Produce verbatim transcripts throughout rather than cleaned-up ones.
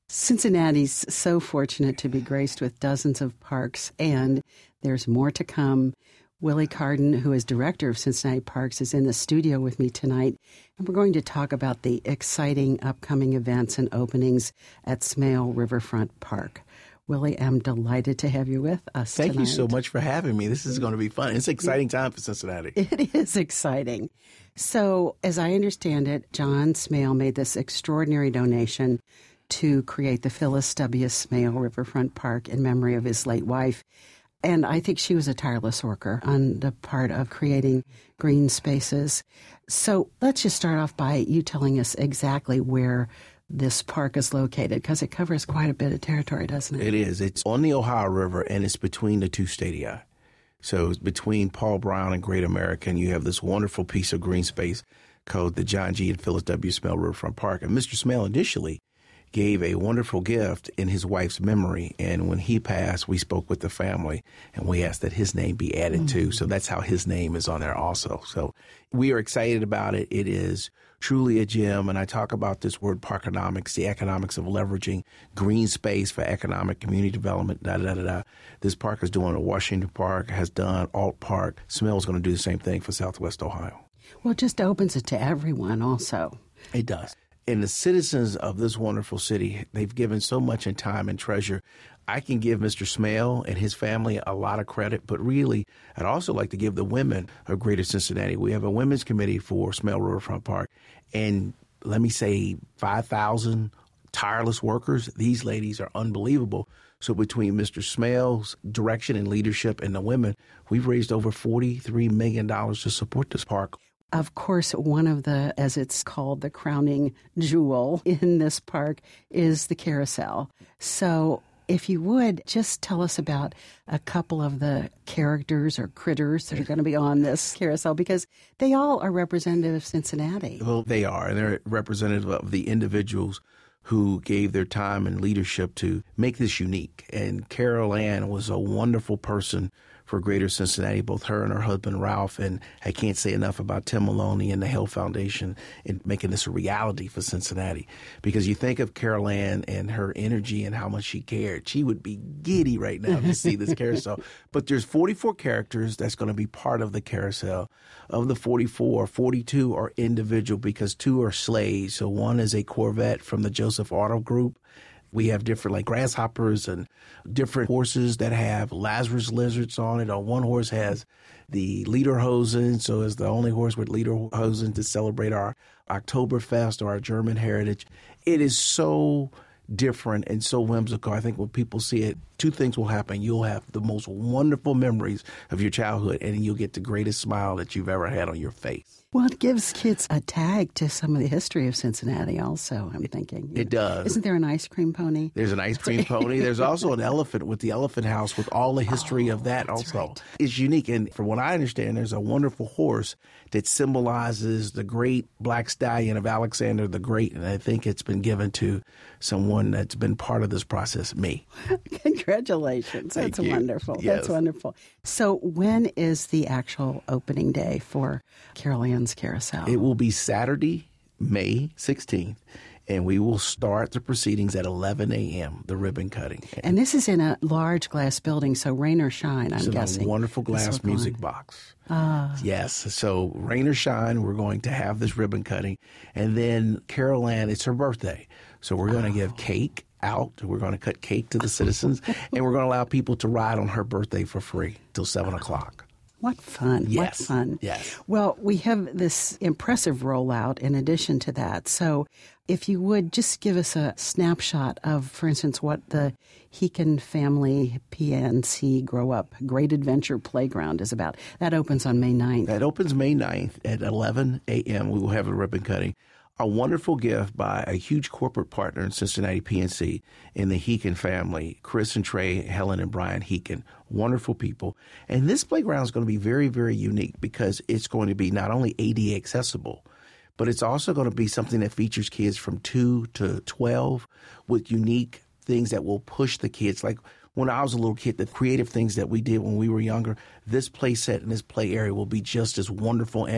Cincinnati's so fortunate to be graced with dozens of parks, and there's more to come. Willie Carden, who is director of Cincinnati Parks, is in the studio with me tonight, and we're going to talk about the exciting upcoming events and openings at Smale Riverfront Park. Willie, I'm delighted to have you with us Thank tonight. you so much for having me. This is going to be fun. It's an exciting time for Cincinnati. It is exciting. So, as I understand it, John Smale made this extraordinary donation to create the Phyllis W. Smale Riverfront Park in memory of his late wife. And I think she was a tireless worker on the part of creating green spaces. So let's just start off by you telling us exactly where this park is located, because it covers quite a bit of territory, doesn't it? It is. It's on the Ohio River, and it's between the two stadia. So it's between Paul Brown and Great American. You have this wonderful piece of green space called the John G. and Phyllis W. Smale Riverfront Park. And Mister Smale initially gave a wonderful gift in his wife's memory. And when he passed, we spoke with the family and we asked that his name be added mm-hmm. to. So that's how his name is on there also. So we are excited about it. It is truly a gem. And I talk about this word parkonomics, the economics of leveraging green space for economic community development, da, da, da, da. This park is doing what Washington Park has done, Alt Park. Smale's going to do the same thing for Southwest Ohio. Well, it just opens it to everyone also. It does. And the citizens of this wonderful city, they've given so much in time and treasure. I can give Mister Smale and his family a lot of credit, but really, I'd also like to give the women of Greater Cincinnati. We have a women's committee for Smale Riverfront Park, and let me say five thousand tireless workers. These ladies are unbelievable. So between Mister Smale's direction and leadership and the women, we've raised over forty-three million dollars to support this park. Of course, one of the, as it's called, the crowning jewel in this park is the carousel. So if you would, just tell us about a couple of the characters or critters that are going to be on this carousel, because they all are representative of Cincinnati. Well, they are, and they're representative of the individuals who gave their time and leadership to make this unique. And Carol Ann was a wonderful person for Greater Cincinnati, both her and her husband, Ralph. And I can't say enough about Tim Maloney and the Hale Foundation in making this a reality for Cincinnati. Because you think of Carol Ann and her energy and how much she cared. She would be giddy right now to see this carousel. But there's forty-four characters that's going to be part of the carousel. Of the forty-four, forty-two are individual because two are sleighs. So one is a Corvette from the Joseph Auto Group. We have different like grasshoppers and different horses that have Lazarus lizards on it. Or one horse has the Lederhosen, so it's the only horse with Lederhosen to celebrate our Oktoberfest or our German heritage. It is so different and so whimsical. I think when people see it, two things will happen. You'll have the most wonderful memories of your childhood, and you'll get the greatest smile that you've ever had on your face. Well, it gives kids a tag to some of the history of Cincinnati also, I'm thinking. It does. Isn't there an ice cream pony? There's an ice cream pony. There's also an elephant with the Elephant House with all the history oh, of that also. Right. It's unique. And from what I understand, there's a wonderful horse that symbolizes the great black stallion of Alexander the Great. And I think it's been given to someone that's been part of this process, me. Congratulations. Thank That's you. wonderful. Yes. That's wonderful. So when is the actual opening day for Carol Ann's Carousel? It will be Saturday, May sixteenth, and we will start the proceedings at eleven a.m., the ribbon cutting. And this is in a large glass building, so rain or shine, I'm it's guessing. It's a wonderful glass music on. box. Ah. Yes. So rain or shine, we're going to have this ribbon cutting. And then Carol Ann, it's her birthday. So we're going to oh. give cake out. We're going to cut cake to the citizens, and we're going to allow people to ride on her birthday for free till seven o'clock. What fun. Yes. What fun. Yes. Well, we have this impressive rollout in addition to that. So if you would just give us a snapshot of, for instance, what the Heekin Family P N C Grow Up Great Adventure Playground is about. That opens on May ninth. That opens May ninth at eleven a.m. We will have a ribbon cutting. A wonderful gift by a huge corporate partner in Cincinnati P N C in the Heekin family, Chris and Trey, Helen and Brian Heekin, wonderful people. And this playground is going to be very, very unique because it's going to be not only A D A accessible, but it's also going to be something that features kids from two to twelve with unique things that will push the kids. Like when I was a little kid, the creative things that we did when we were younger, this play set and this play area will be just as wonderful and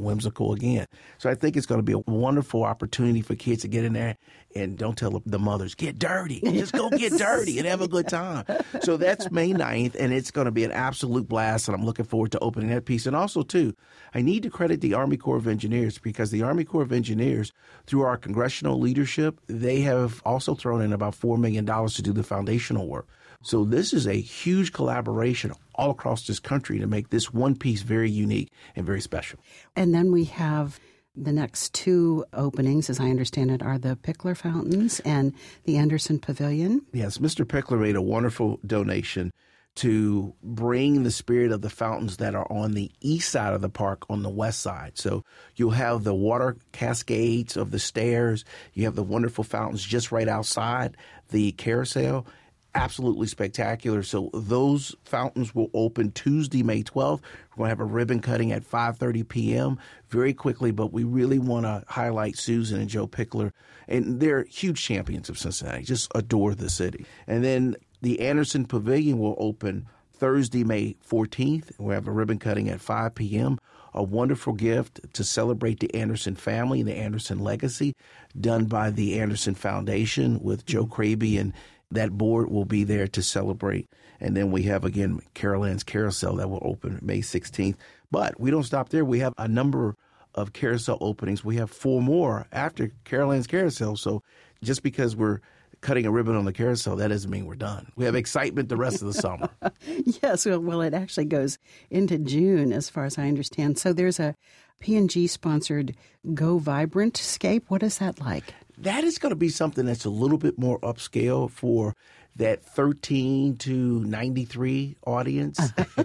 whimsical again. So I think it's going to be a wonderful opportunity for kids to get in there and don't tell the mothers, get dirty. Just go get dirty and have a good time. So that's May ninth, and it's going to be an absolute blast, and I'm looking forward to opening that piece. And also, too, I need to credit the Army Corps of Engineers, because the Army Corps of Engineers, through our congressional leadership, they have also thrown in about four million dollars to do the foundational work. So this is a huge collaboration all across this country to make this one piece very unique and very special. And then we have the next two openings, as I understand it, are the Pickler Fountains and the Anderson Pavilion. Yes, Mister Pickler made a wonderful donation to bring the spirit of the fountains that are on the east side of the park on the west side. So you'll have the water cascades of the stairs. You have the wonderful fountains just right outside the carousel. Absolutely spectacular. So those fountains will open Tuesday, May twelfth. We're going to have a ribbon cutting at five thirty p.m. very quickly, but we really want to highlight Susan and Joe Pickler. And they're huge champions of Cincinnati, just adore the city. And then the Anderson Pavilion will open Thursday, May fourteenth. We'll have a ribbon cutting at five p.m. A wonderful gift to celebrate the Anderson family and the Anderson legacy done by the Anderson Foundation with Joe Craby, and that board will be there to celebrate. And then we have, again, Carol Ann's Carousel that will open May sixteenth. But we don't stop there. We have a number of carousel openings. We have four more after Carol Ann's Carousel. So just because we're cutting a ribbon on the carousel, that doesn't mean we're done. We have excitement the rest of the summer. Yes, well, well, it actually goes into June, as far as I understand. So there's a P and G-sponsored Go Vibrant Scape. What is that like? That is going to be something that's a little bit more upscale for that thirteen to ninety-three audience.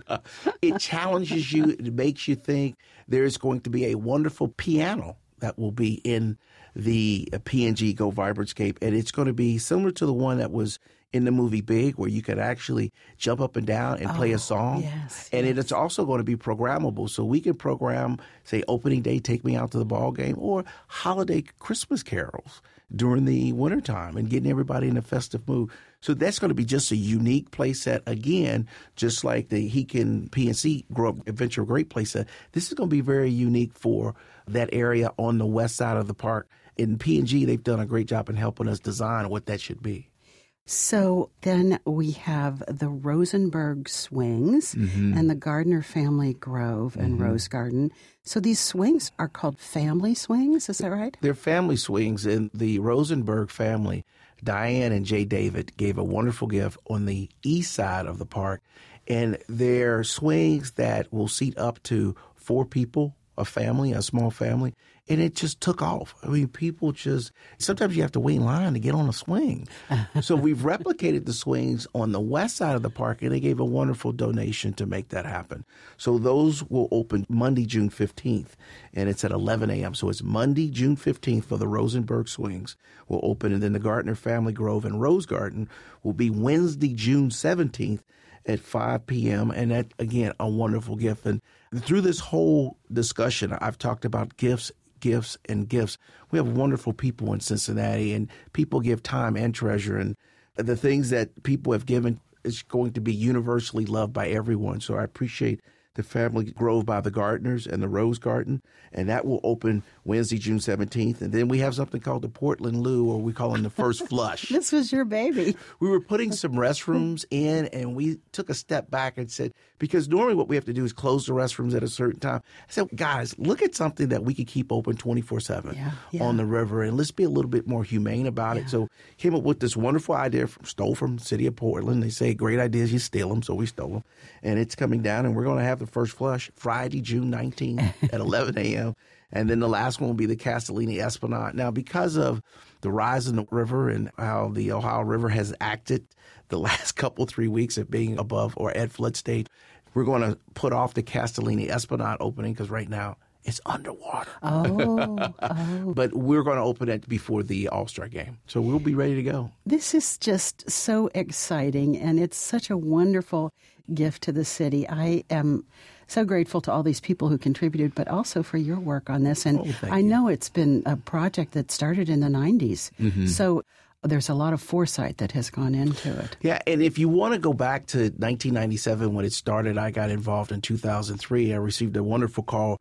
It challenges you. It makes you think. There's going to be a wonderful piano that will be in the P and G Go Vibrant Scape, and it's going to be similar to the one that was in the movie Big, where you could actually jump up and down and oh, play a song. Yes, and yes. It's also going to be programmable, so we can program, say, opening day, Take Me Out to the Ball Game, or holiday Christmas carols during the wintertime and getting everybody in a festive mood. So that's going to be just a unique play set. Again, just like the Hekin P and C Grow Up Adventure Great play set, this is going to be very unique for that area on the west side of the park. In P and G, they've done a great job in helping us design what that should be. So then we have the Rosenberg Swings mm-hmm. and the Gardner Family Grove and mm-hmm. Rose Garden. So these swings are called family swings, is that right? They're family swings, and the Rosenberg family, Diane and Jay David, gave a wonderful gift on the east side of the park, and they're swings that will seat up to four people, a family, a small family, and it just took off. I mean, people just, sometimes you have to wait in line to get on a swing. So we've replicated the swings on the west side of the park, and they gave a wonderful donation to make that happen. So those will open Monday, June fifteenth, and it's at eleven a.m. So it's Monday, June fifteenth for the Rosenberg Swings will open, and then the Gardner Family Grove and Rose Garden will be Wednesday, June seventeenth at five p.m., and that, again, a wonderful gift. And through this whole discussion, I've talked about gifts, gifts, and gifts. We have wonderful people in Cincinnati, and people give time and treasure, and the things that people have given is going to be universally loved by everyone. So I appreciate the Family Grove by the Gardners and the Rose Garden, and that will open Wednesday, June seventeenth. And then we have something called the Portland Loo, or we call it the First Flush. This was your baby. We were putting some restrooms in, and we took a step back and said, because normally what we have to do is close the restrooms at a certain time. I said, guys, look at something that we could keep open twenty-four seven yeah, yeah. on the river, and let's be a little bit more humane about yeah. it. So came up with this wonderful idea, from, stole from the city of Portland. They say great ideas, you steal them, so we stole them. And it's coming down, and we're going to have the First Flush Friday, June nineteenth at eleven a.m., and then the last one will be the Castellini Esplanade. Now, because of the rise in the river and how the Ohio River has acted the last couple, three weeks of being above or at flood stage, we're going to put off the Castellini Esplanade opening because right now it's underwater. Oh, oh. But we're going to open it before the All-Star game. So we'll be ready to go. This is just so exciting, and it's such a wonderful gift to the city. I am so grateful to all these people who contributed, but also for your work on this. And oh, I you. know it's been a project that started in the nineties. Mm-hmm. So there's a lot of foresight that has gone into it. Yeah, and if you want to go back to nineteen ninety-seven when it started, I got involved in two thousand three. I received a wonderful call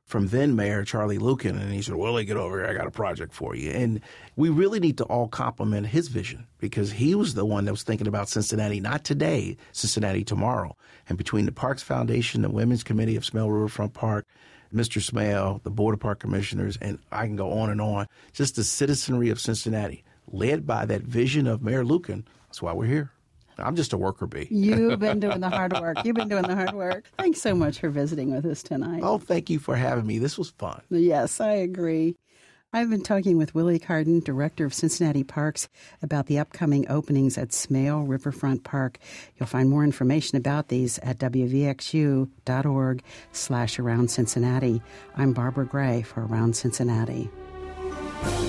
from then Mayor Charlie Luken, and he said, Willie, get over here. I got a project for you. And we really need to all compliment his vision, because he was the one that was thinking about Cincinnati, not today, Cincinnati tomorrow. And between the Parks Foundation, the Women's Committee of Smale Riverfront Park, Mister Smale, the Board of Park Commissioners, and I can go on and on, just the citizenry of Cincinnati, led by that vision of Mayor Luken. That's why we're here. I'm just a worker bee. You've been doing the hard work. You've been doing the hard work. Thanks so much for visiting with us tonight. Oh, thank you for having me. This was fun. Yes, I agree. I've been talking with Willie Carden, Director of Cincinnati Parks, about the upcoming openings at Smale Riverfront Park. You'll find more information about these at wvxu.org slash Around Cincinnati. I'm Barbara Gray for Around Cincinnati.